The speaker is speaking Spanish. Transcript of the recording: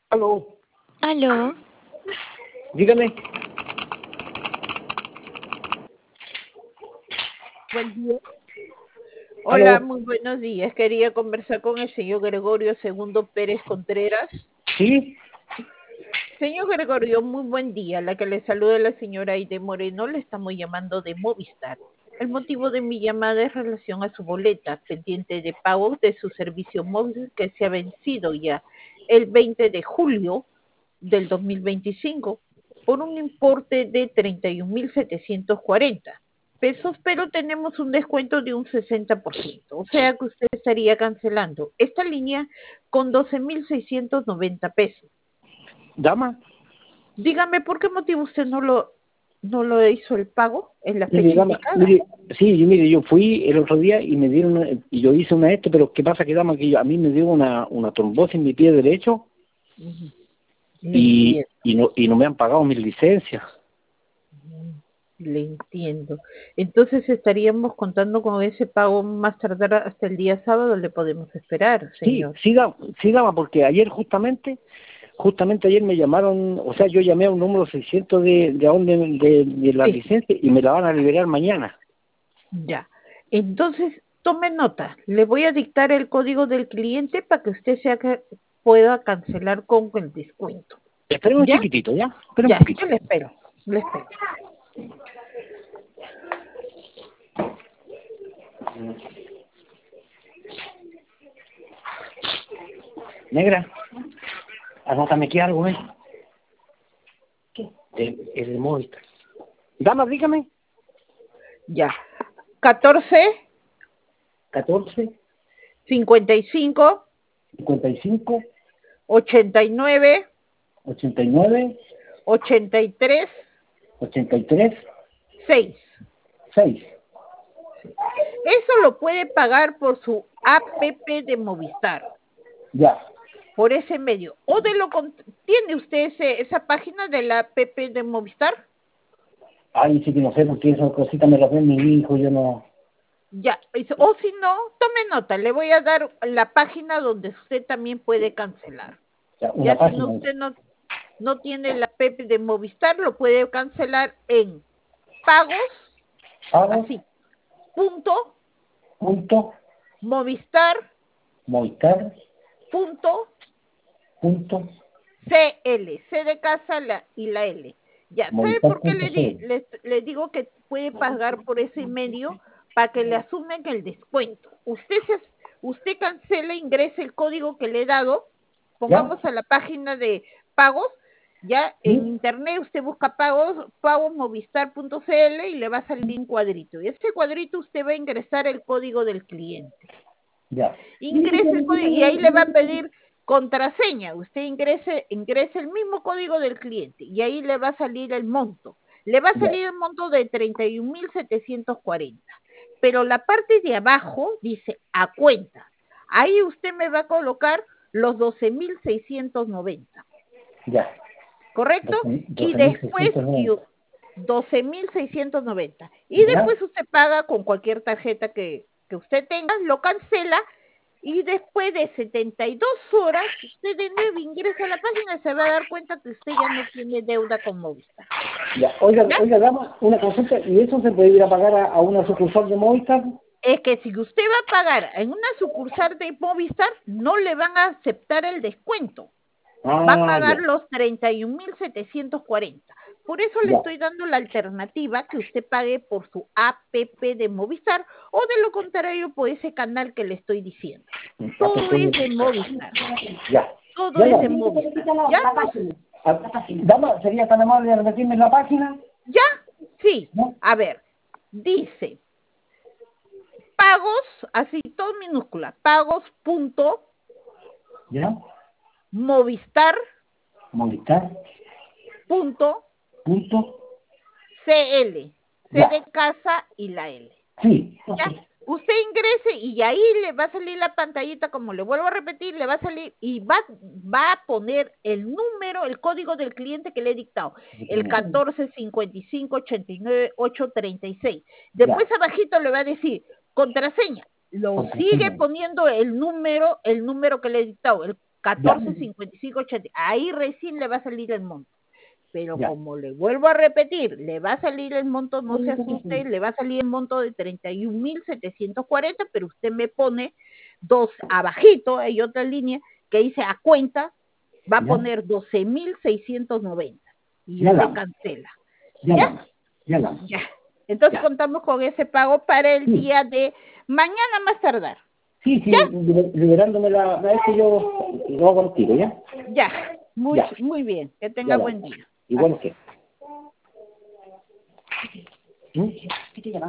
Aló, Aló, dígame. Buen día. Hola, Aló, muy buenos días. Quería conversar con el señor Gregorio Segundo Pérez Contreras. ¿sí? Señor Gregorio, muy buen día. La que le saluda la señora Aide Moreno, le estamos llamando de Movistar. El motivo de mi llamada es relación a su boleta pendiente de pago de su servicio móvil que se ha vencido ya el 20 de julio del 2025 por un importe de 31.740 pesos, pero tenemos un descuento de un 60%, o sea que usted estaría cancelando esta línea con 12.690 pesos. ¿Dama? Dígame, ¿por qué motivo usted no lo hizo el pago en la Mire, fecha dama, indicada? mire, sí, mire, yo fui el otro día y me dieron, y yo hice una pero ¿qué pasa que, dama, que a mí me dio una trombosis en mi pie derecho Ujú. Le y, entiendo, y no me han pagado mis licencias. le entiendo. Entonces estaríamos contando con ese pago más tardar hasta el día sábado, le podemos esperar, Sí, señor. sí, dama, porque ayer justamente ayer me llamaron, o sea, yo llamé a un número 600 de la Sí, licencia y me la van a liberar mañana. ya. Entonces, tome nota. Le voy a dictar el código del cliente para que usted pueda cancelar con el descuento. Esperen un ¿Ya? chiquitito, ¿ya? Esperen un Ya, poquito. yo le espero. Le espero. Negra, anótame aquí algo, ¿eh? El móvil. Dama, dígame. Ya. 14 14, 55 55, 89 89, 83 83, 6. 6. Eso lo puede pagar por su APP de Movistar, Ya. por ese medio. O ¿tiene usted esa página de la APP de Movistar? Ay, sí que no sé, porque esas cositas me las ven mi hijo, yo no... Ya, o si no, tome nota, le voy a dar la página donde usted también puede cancelar. Ya, una Ya si no, página. usted no tiene la app de Movistar, lo puede cancelar en pagos, Pagos, así, punto, punto, Movistar, Movistar, punto, punto, CL, C de casa y la L. Ya, ¿sabe Movistar por qué punto cl. le digo que puede pagar por ese medio? Para que le asumen el descuento. Usted cancela, ingrese el código que le he dado, ¿Ya? pongamos a la página de pagos, ya en ¿Sí? internet usted busca pagosmovistar.cl y le va a salir un cuadrito. Y ese cuadrito usted va a ingresar el código del cliente. Ya. Ingrese el código y ahí le va a pedir contraseña. Usted ingrese el mismo código del cliente y ahí le va a salir el monto. Le va a Ya. salir el monto de 31.740. Pero la parte de abajo dice a cuenta. Ahí usted me va a colocar los 12.690. Ya. ¿Correcto? Y después 12.690. 12.690. Y ¿Ya? después usted paga con cualquier tarjeta que usted tenga, lo cancela y después de 72 horas, usted de nuevo ingresa a la página y se va a dar cuenta que usted ya no tiene deuda con Movistar. Ya. ¿Ya? Oiga, dama, una consulta, ¿y eso se puede ir a pagar a una sucursal de Movistar? Es que si usted va a pagar en una sucursal de Movistar, no le van a aceptar el descuento. Va a Ah, pagar ya, los 31.740. Por eso le ya. estoy dando la alternativa que usted pague por su APP de Movistar o de lo contrario por ese canal que le estoy diciendo. Todo es de Movistar. Ya. Todo Ya, es ya. de Movistar. ¿Ya? Dama, ¿sería tan amable de repetirme la página? ¿Ya? Sí. ¿No? A ver, dice pagos, así todo minúscula, pagos punto ¿Ya? Movistar Movistar, punto punto, CL, C ya. de casa y la L. Sí, Ya, usted ingrese y ahí le va a salir la pantallita, como le vuelvo a repetir, le va a salir y va a poner el número, el código del cliente que le he dictado, el 14 55 89 836. ya. Después abajito le va a decir contraseña. Lo sigue Contraseña. poniendo el número que le he dictado, el 14.55.80. Ahí recién le va a salir el monto. Pero ya. como le vuelvo a repetir, le va a salir el monto, no se asuste, le va a salir el monto de 31.740, pero usted me pone dos abajito, hay otra línea que dice a cuenta, va a poner 12.690 y Ya usted damos. cancela. Ya ¿Ya? damos. Ya damos. Ya. Entonces Ya. contamos con ese pago para el Sí. día de mañana más tardar. Sí, ¿Ya? liberándome la vez que yo lo hago contigo, ¿ya? Ya. Muy, Ya. muy bien. Que tenga Ya buen damos. día. Igual que. ¿Mm?